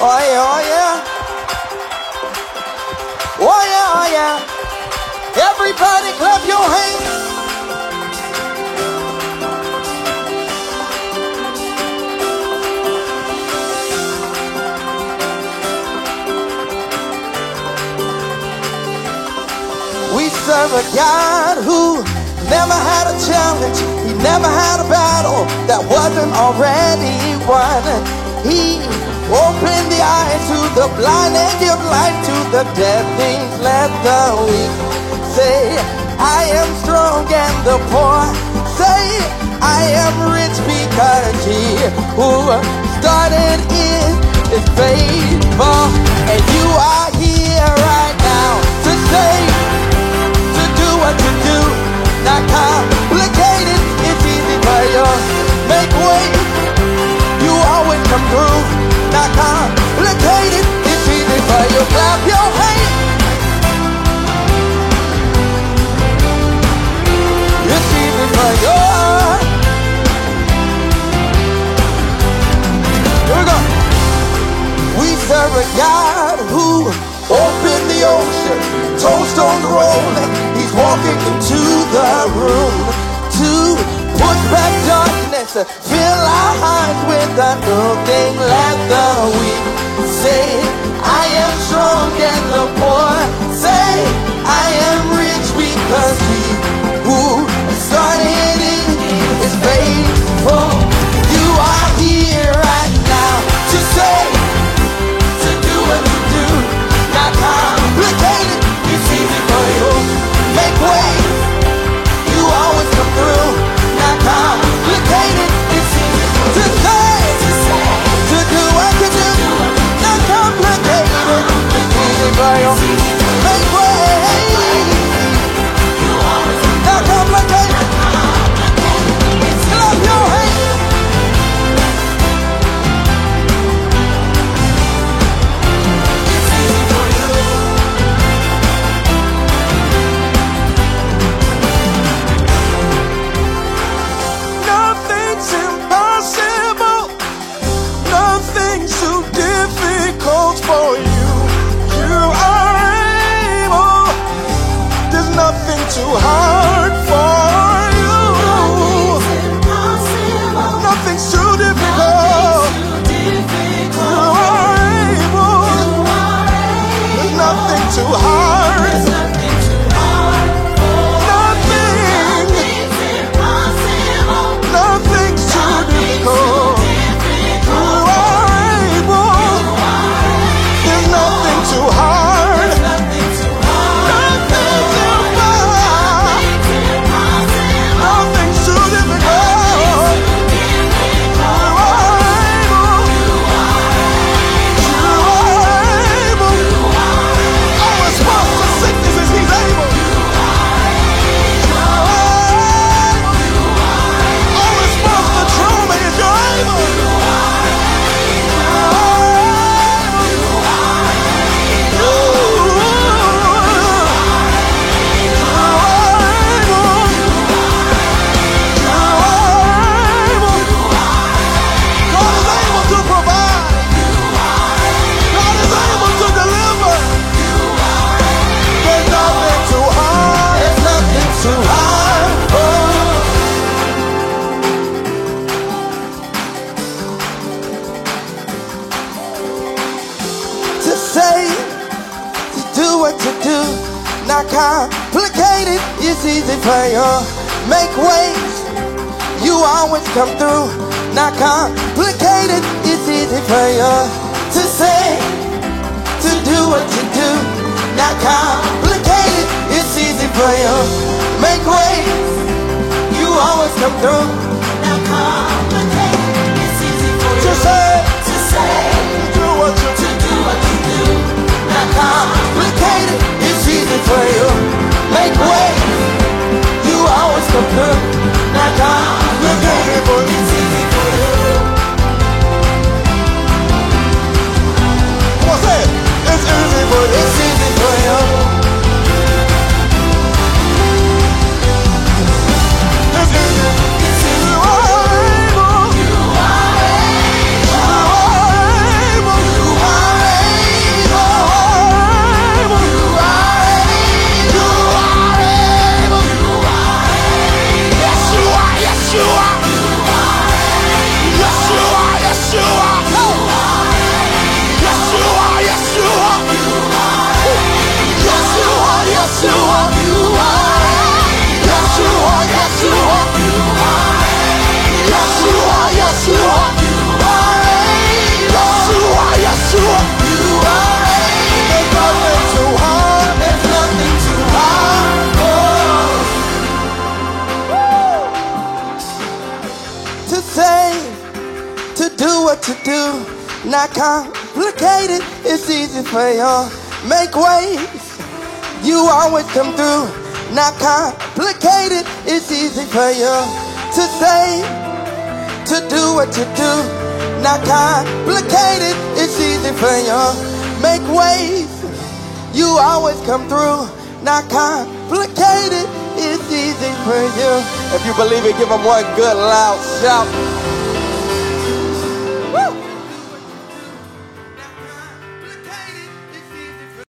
Oh yeah, oh yeah. Oh yeah, oh yeah. Everybody clap your hands. We serve a God who never had a challenge. He never had a battle that wasn't already won. He opened the eyes to the blind and give life to the dead things. Let the weak say, I am strong, and the poor say, I am rich, because he who started it is faithful. And you are here right now to say, to do what you do, not complicated. It's easy for you. Make way. You always come through. Not complicated. It's easy for you. Clap your hands. It's easy for you. Here we go. We serve a God who opened the ocean, told stones rolling. He's walking into the room to push back darkness, fill our hearts with a new thing. Let the weak say, I am strong, and the poor say, I am rich, because he who started it is faithful. You are here right now to say, to do what you do, not complicated. It's easy for you. Make way. You always come through. Not complicated. It's easy to say, to do what you do. Not complicated. It's easy for you. Make way. Not complicated. Clap your hands. It's easy for you. Nothing's impossible. Nothing's too difficult for you. You are able. There's nothing too hard for you. Nothing's too difficult. You are able. There's nothing too hard. Nothing's too difficult. You are able. There's nothing too hard. Nothing's impossible. Nothing's too difficult. You are able. You are able. All response to sickness is he's able. All response to trauma is you're able. God is able to provide. God is able to deliver. There's nothing too hard. There's nothing too hard to say, to do what you do. Not complicated. It's easy for you. Make ways. You always come through. Not complicated. It's easy for you to say, to do what you do. Not complicated. It's easy for you. Make ways. You always come through. Not complicated. It's easy for you to say, to do what you do. Not complicated. It's easy for you. Make ways. You always come through. Not complicated. It's easy for you. Come on, say it. It's easy for you. It's easy for you. It's easy. It's easy. not complicated. It's easy for you. Make waves, you always come through. Not complicated, it's easy for you to say, to do what you do. Not complicated, it's easy for you. Make waves, you always come through. Not complicated, it's easy for you. If you believe it, give them one good loud shout.